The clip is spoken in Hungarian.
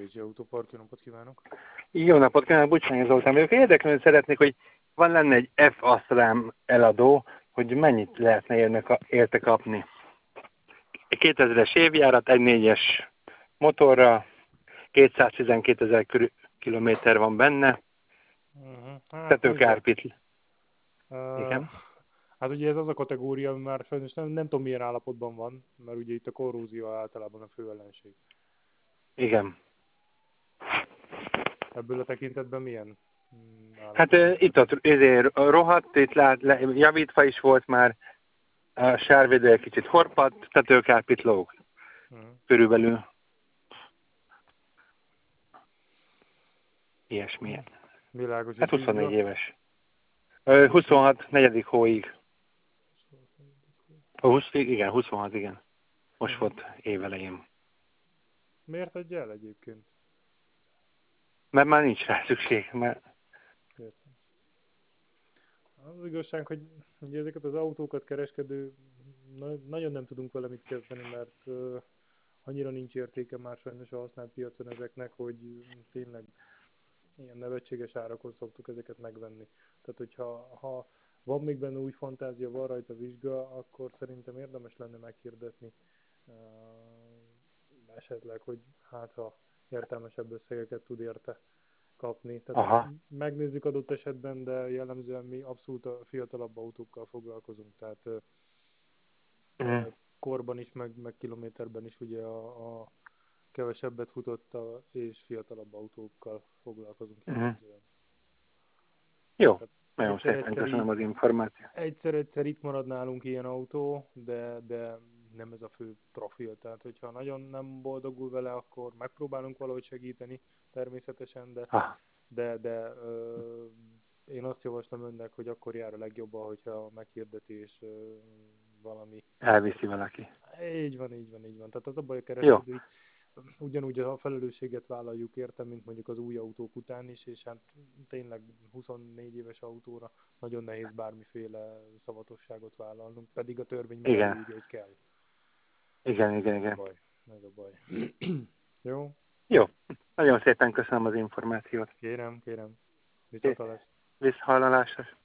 BG Autopark, jó napot kívánok! Jó napot kívánok, Bucsányi Zoltán vagyok. Érdeklődni szeretnék, hogy lenne egy F-Asram eladó, hogy mennyit lehetne érte kapni. Egy 2000-es évjárat, egy 4-es motorra, 212 000 kilométer van benne, tetőkárpit. Igen. Hát ugye ez az a kategória, ami már sajnos nem tudom milyen állapotban van, mert ugye itt a korrózió általában a fő ellenség. Igen. Ebből a tekintetben milyen Hát itt a rohadt, itt javítva is volt már, a sárvédő egy kicsit horpadt, tetőkárpit lóg. Körülbelül. Ilyesmilyen. Világos. Hát 24 éves. 26, 4. hóig. 26, igen. Most volt évelején. Miért adja el egyébként? Mert már nincs rá szükség. Értem. Az igazság, hogy ugye ezeket az autókat kereskedő nagyon nem tudunk vele mit kezdeni, mert annyira nincs értéke már sajnos a használt piacon ezeknek, hogy tényleg ilyen nevetséges árakon szoktuk ezeket megvenni. Tehát, hogyha van még benne új fantázia, van rajta vizsga, akkor szerintem érdemes lenne meghirdetni esetleg, hogy hát ha értelmesebb összegeket tud érte kapni. Tehát megnézzük adott esetben, de jellemzően mi abszolút a fiatalabb autókkal foglalkozunk, tehát korban is, meg kilométerben is ugye a kevesebbet futott és fiatalabb autókkal foglalkozunk jellemzően. Jó, nagyon szépen köszönöm az információt. Egyszer itt marad nálunk ilyen autó, de nem ez a fő profil. Tehát, hogyha nagyon nem boldogul vele, akkor megpróbálunk valahogy segíteni természetesen, de én azt javaslom önnek, hogy akkor jár a legjobban, hogyha meghirdeti és valami... Elviszi valaki. Így van. Tehát az a baj a kereskedő, ugyanúgy a felelősséget vállaljuk érte, mint mondjuk az új autók után is, és hát tényleg 24 éves autóra nagyon nehéz bármiféle szavatosságot vállalnunk, pedig a törvény meg előírja, hogy kell. Igen. Ez a baj. Jó? Jó. Nagyon szépen köszönöm az információt. Kérem. Viszonthallásra. Viszonthallásra.